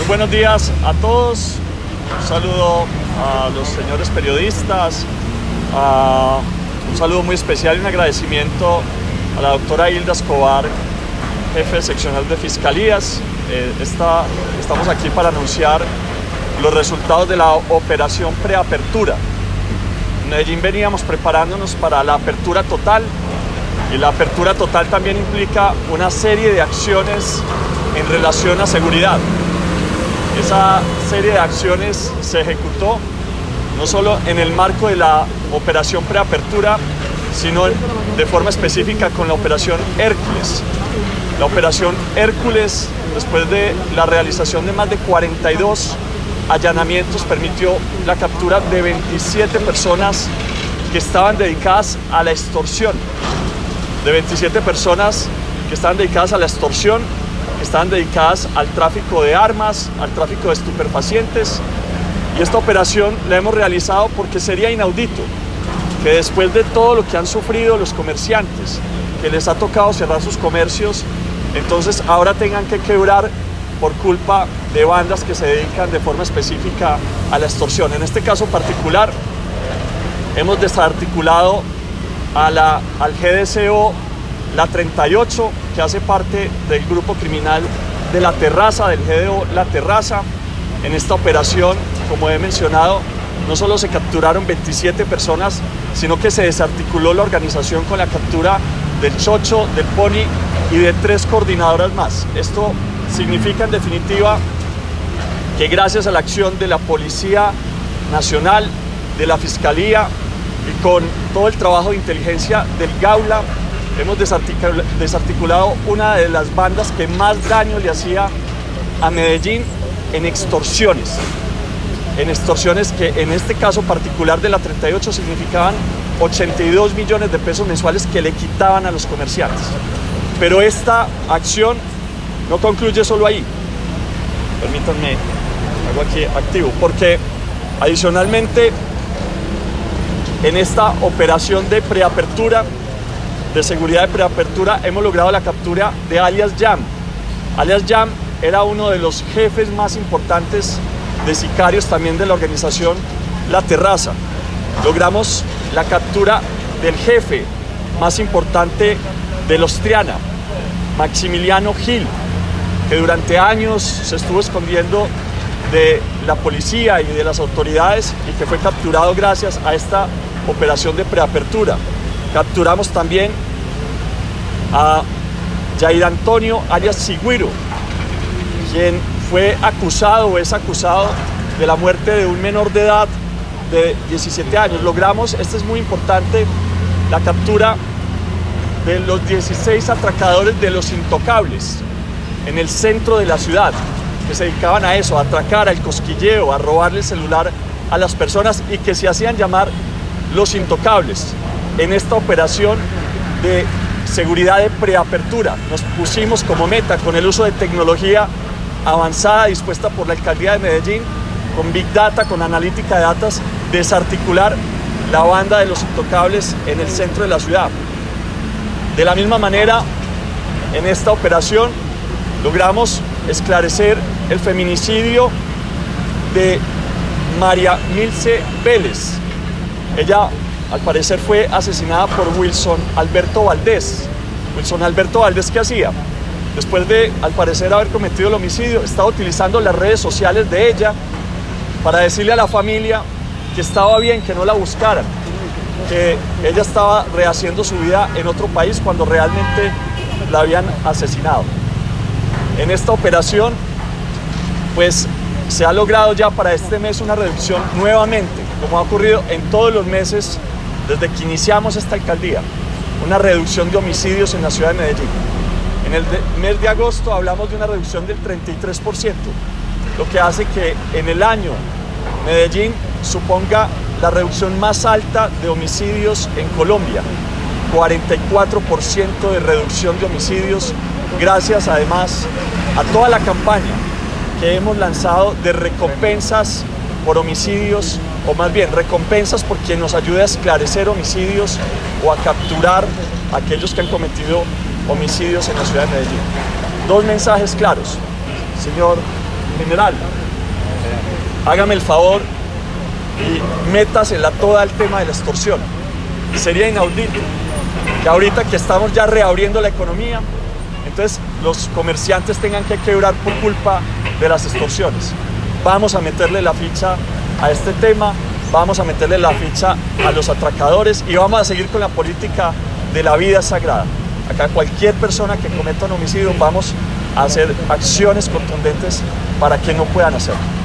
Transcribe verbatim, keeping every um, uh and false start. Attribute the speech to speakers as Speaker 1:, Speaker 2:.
Speaker 1: Muy buenos días a todos. Un saludo a los señores periodistas. A un saludo muy especial y un agradecimiento a la doctora Hilda Escobar, jefe seccional de Fiscalías. Eh, esta, estamos aquí para anunciar los resultados de la operación preapertura. En Medellín veníamos preparándonos para la apertura total, y la apertura total también implica una serie de acciones en relación a seguridad. Esa serie de acciones se ejecutó no solo en el marco de la operación preapertura, sino de forma específica con la operación Hércules. La operación Hércules, después de la realización de más de cuarenta y dos allanamientos, permitió la captura de veintisiete personas que estaban dedicadas a la extorsión. De veintisiete personas que estaban dedicadas a la extorsión, que estaban dedicadas al tráfico de armas, al tráfico de estupefacientes. Y esta operación la hemos realizado porque sería inaudito que después de todo lo que han sufrido los comerciantes, que les ha tocado cerrar sus comercios, entonces ahora tengan que quebrar por culpa de bandas que se dedican de forma específica a la extorsión. En este caso particular, hemos desarticulado a la, al G D C O La treinta y ocho, que hace parte del grupo criminal de La Terraza, del G D O La Terraza. En esta operación, como he mencionado, no solo se capturaron veintisiete personas, sino que se desarticuló la organización con la captura del Chocho, del Pony y de tres coordinadoras más. Esto significa en definitiva que gracias a la acción de la Policía Nacional, de la Fiscalía y con todo el trabajo de inteligencia del Gaula, hemos desarticulado una de las bandas que más daño le hacía a Medellín en extorsiones. En extorsiones que en este caso particular de la treinta y ocho significaban ochenta y dos millones de pesos mensuales que le quitaban a los comerciantes. Pero esta acción no concluye solo ahí. Permítanme, hago aquí activo, porque adicionalmente en esta operación de preapertura, de seguridad de preapertura, hemos logrado la captura de alias Jam. Alias Jam era uno de los jefes más importantes de sicarios también de la organización La Terraza. Logramos la captura del jefe más importante de los Triana, Maximiliano Gil, que durante años se estuvo escondiendo de la policía y de las autoridades y que fue capturado gracias a esta operación de preapertura. Capturamos también a Jair Antonio alias Sigüiro, quien fue acusado o es acusado de la muerte de un menor de edad de diecisiete años. Logramos, esto es muy importante, la captura de los dieciséis atracadores de Los Intocables en el centro de la ciudad, que se dedicaban a eso, a atracar, al cosquilleo, a robarle el celular a las personas y que se hacían llamar Los Intocables. En esta operación de seguridad de preapertura nos pusimos como meta, con el uso de tecnología avanzada dispuesta por la Alcaldía de Medellín, con Big Data, con analítica de datos, desarticular la banda de Los Intocables en el centro de la ciudad. De la misma manera, en esta operación logramos esclarecer el feminicidio de María Milce Vélez. Ella, al parecer, fue asesinada por Wilson Alberto Valdés. Wilson Alberto Valdés, ¿qué hacía? Después de, al parecer, haber cometido el homicidio, estaba utilizando las redes sociales de ella para decirle a la familia que estaba bien, que no la buscaran, que ella estaba rehaciendo su vida en otro país cuando realmente la habían asesinado. En esta operación, pues, se ha logrado ya para este mes una reducción nuevamente, como ha ocurrido en todos los meses desde que iniciamos esta alcaldía, una reducción de homicidios en la ciudad de Medellín. En el de, mes de agosto hablamos de una reducción del treinta y tres por ciento, lo que hace que en el año Medellín suponga la reducción más alta de homicidios en Colombia, cuarenta y cuatro por ciento de reducción de homicidios, gracias además a toda la campaña que hemos lanzado de recompensas por homicidios, o más bien recompensas por quien nos ayude a esclarecer homicidios o a capturar a aquellos que han cometido homicidios en la ciudad de Medellín. Dos mensajes claros, señor general, hágame el favor y métasela toda el tema de la extorsión. Sería inaudito que ahorita que estamos ya reabriendo la economía, entonces los comerciantes tengan que quebrar por culpa de las extorsiones. Vamos a meterle la ficha a este tema, vamos a meterle la ficha a los atracadores y vamos a seguir con la política de la vida sagrada. Acá cualquier persona que cometa un homicidio vamos a hacer acciones contundentes para que no puedan hacerlo.